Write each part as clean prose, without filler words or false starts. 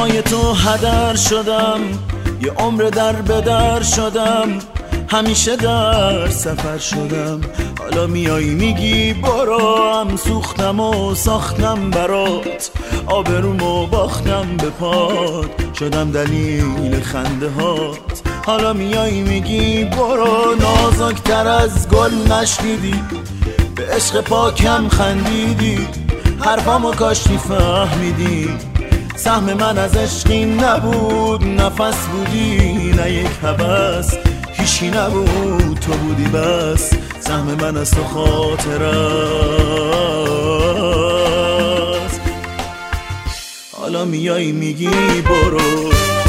پای تو هدر شدم، یه عمر در به در شدم، همیشه در سفر شدم. حالا میایی میگی برو، هم سوختم و ساختم برات، آبرومو باختم به پات، شدم دلیل خنده هات. حالا میایی میگی برو، نازکتر از گل نشنیدی، به عشق پاکم خندیدی، حرفامو کاش میفهمیدی. سهم من از عشقی نبود، نفس بودی نه یک هوس، هیچی نبود تو بودی بس. سهم من از تو خاطر است. حالا میایی میگی برو.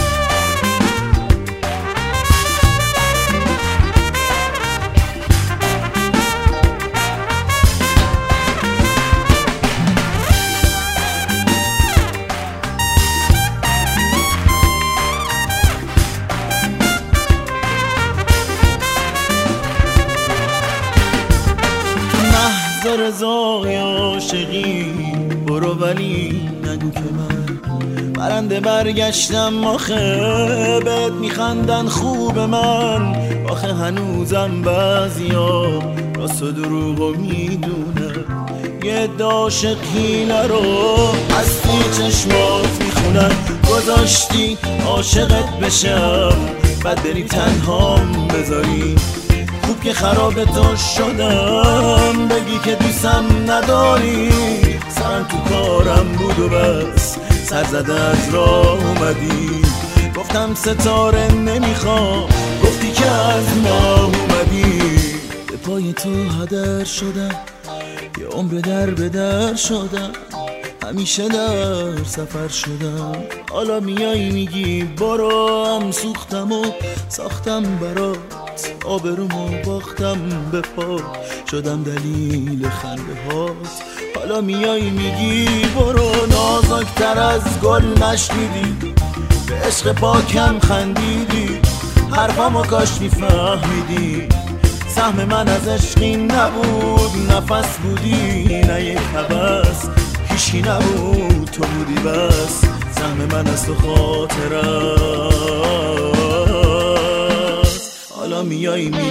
رضای عاشقی برو، ولی نگو که من برنده برگشتم. آخه بهت میخندن خوب من، آخه هنوزم بعضیا راست و دروغو میدونن. یه عاشق حیله رو از توی چشمات میخونن، گذاشتی عاشقت بشم بعد بری تنهام بذاری. خوب که خراب تو شدم، بگی که دوستم نداری. سرم تو کارم بود و بس، سر زده از راه اومدی. گفتم ستاره نمیخوام، گفتی که از ما اومدی. به پای تو هدر شدم، یه عمر در به در شدم، همیشه در سفر شدم. حالا میایی میگی برو، هم سوختم و ساختم برات، آبرومو باختم به پا، شدم دلیل خنده هات. حالا میایی میگی برو، نازکتر از گل نشنیدی، به عشق پاکم خندیدی، حرفامو کاش میفهمیدی. سهم من از عشقی نبود، نفس بودی نه یک هوس، هیچی نبود تو بودی بس. سهم من از تو خاطر است. حالا میایی